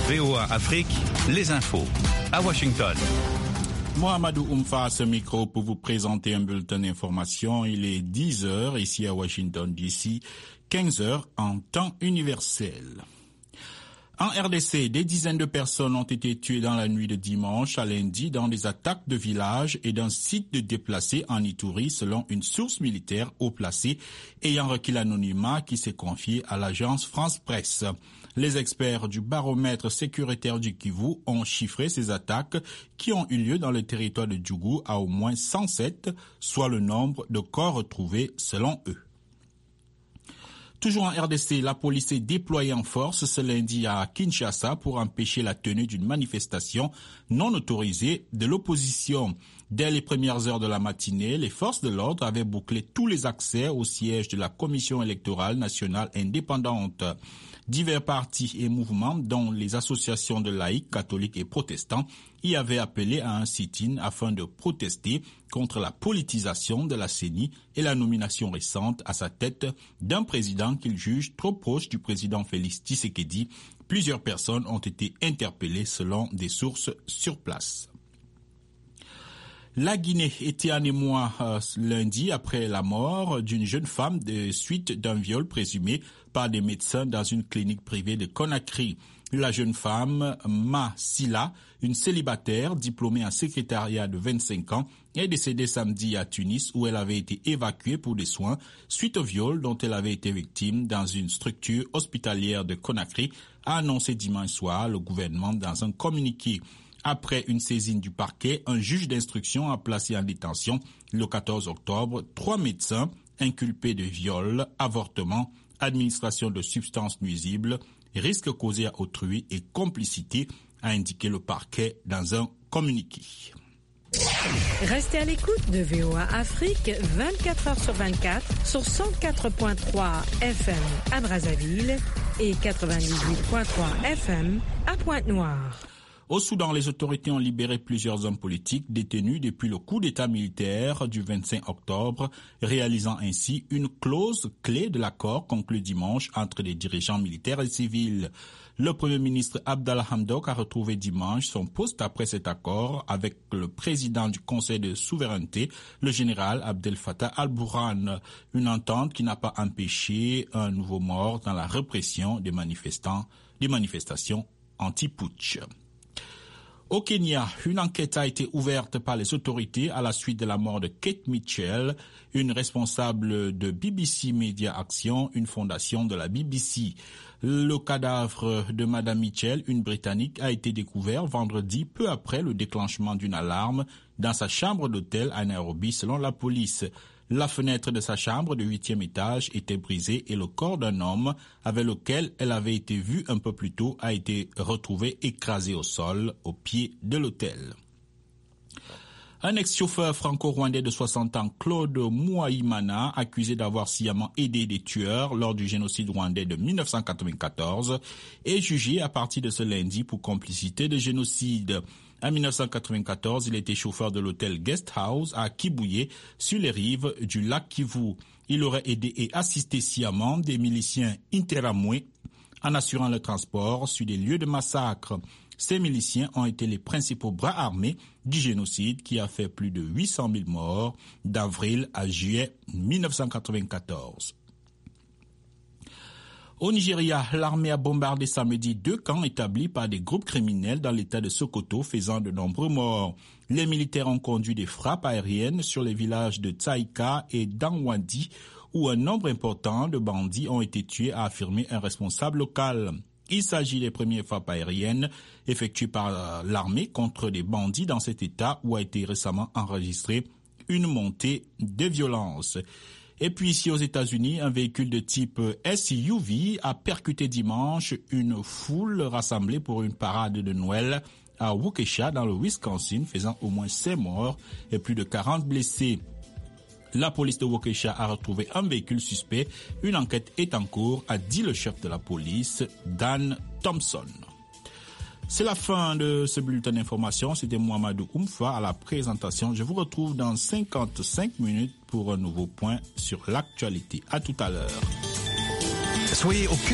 VOA Afrique, les infos. À Washington. Mohamedou Oumfa à ce micro pour vous présenter un bulletin d'information. Il est 10h ici à Washington DC, 15h en temps universel. En RDC, des dizaines de personnes ont été tuées dans la nuit de dimanche à lundi dans des attaques de villages et d'un site de déplacés en Ituri selon une source militaire haut placée ayant requis l'anonymat qui s'est confié à l'agence France Presse. Les experts du baromètre sécuritaire du Kivu ont chiffré ces attaques qui ont eu lieu dans le territoire de Djougou à au moins 107, soit le nombre de corps retrouvés selon eux. Toujours en RDC, la police est déployée en force ce lundi à Kinshasa pour empêcher la tenue d'une manifestation non autorisée de l'opposition. Dès les premières heures de la matinée, les forces de l'ordre avaient bouclé tous les accès au siège de la Commission électorale nationale indépendante. Divers partis et mouvements, dont les associations de laïcs, catholiques et protestants, y avaient appelé à un sit-in afin de protester contre la politisation de la CENI et la nomination récente à sa tête d'un président qu'ils jugent trop proche du président Félix Tshisekedi. Plusieurs personnes ont été interpellées selon des sources sur place. La Guinée était en émoi lundi après la mort d'une jeune femme de suite d'un viol présumé par des médecins dans une clinique privée de Conakry. La jeune femme, Ma Silla, une célibataire diplômée en secrétariat de 25 ans, est décédée samedi à Tunis où elle avait été évacuée pour des soins suite au viol dont elle avait été victime dans une structure hospitalière de Conakry, a annoncé dimanche soir le gouvernement dans un communiqué. Après une saisine du parquet, un juge d'instruction a placé en détention le 14 octobre 3 médecins inculpés de viol, avortement, administration de substances nuisibles, risque causé à autrui et complicité, a indiqué le parquet dans un communiqué. Restez à l'écoute de VOA Afrique 24 heures sur 24 sur 104.3 FM à Brazzaville et 98.3 FM à Pointe-Noire. Au Soudan, les autorités ont libéré plusieurs hommes politiques détenus depuis le coup d'État militaire du 25 octobre, réalisant ainsi une clause clé de l'accord conclu dimanche entre les dirigeants militaires et civils. Le Premier ministre Abdallah Hamdok a retrouvé dimanche son poste après cet accord avec le président du Conseil de souveraineté, le général Abdel Fattah al-Burhan. Une entente qui n'a pas empêché un nouveau mort dans la répression des manifestations anti-putsch. Au Kenya, une enquête a été ouverte par les autorités à la suite de la mort de Kate Mitchell, une responsable de BBC Media Action, une fondation de la BBC. Le cadavre de Madame Mitchell, une Britannique, a été découvert vendredi peu après le déclenchement d'une alarme dans sa chambre d'hôtel à Nairobi selon la police. La fenêtre de sa chambre de 8e étage était brisée et le corps d'un homme avec lequel elle avait été vue un peu plus tôt a été retrouvé écrasé au sol au pied de l'hôtel. Un ex-chauffeur franco-rwandais de 60 ans, Claude Mouaïmana, accusé d'avoir sciemment aidé des tueurs lors du génocide rwandais de 1994, est jugé à partir de ce lundi pour complicité de génocide. En 1994, il était chauffeur de l'hôtel Guest House à Kibuye, sur les rives du lac Kivu. Il aurait aidé et assisté sciemment des miliciens Interamwe en assurant le transport sur des lieux de massacre. Ces miliciens ont été les principaux bras armés du génocide qui a fait plus de 800 000 morts d'avril à juillet 1994. Au Nigeria, l'armée a bombardé samedi 2 camps établis par des groupes criminels dans l'état de Sokoto, faisant de nombreux morts. Les militaires ont conduit des frappes aériennes sur les villages de Tsaïka et d'Anwadi, où un nombre important de bandits ont été tués, a affirmé un responsable local. Il s'agit des premières frappes aériennes effectuées par l'armée contre des bandits dans cet état où a été récemment enregistrée une montée de violence. Et puis ici aux États-Unis, un véhicule de type SUV a percuté dimanche une foule rassemblée pour une parade de Noël à Waukesha dans le Wisconsin, faisant au moins 5 morts et plus de 40 blessés. La police de Waukesha a retrouvé un véhicule suspect. Une enquête est en cours, a dit le chef de la police, Dan Thompson. C'est la fin de ce bulletin d'information. C'était Mohamedou Oumfa à la présentation. Je vous retrouve dans 55 minutes pour un nouveau point sur l'actualité. À tout à l'heure. Soyez au cœur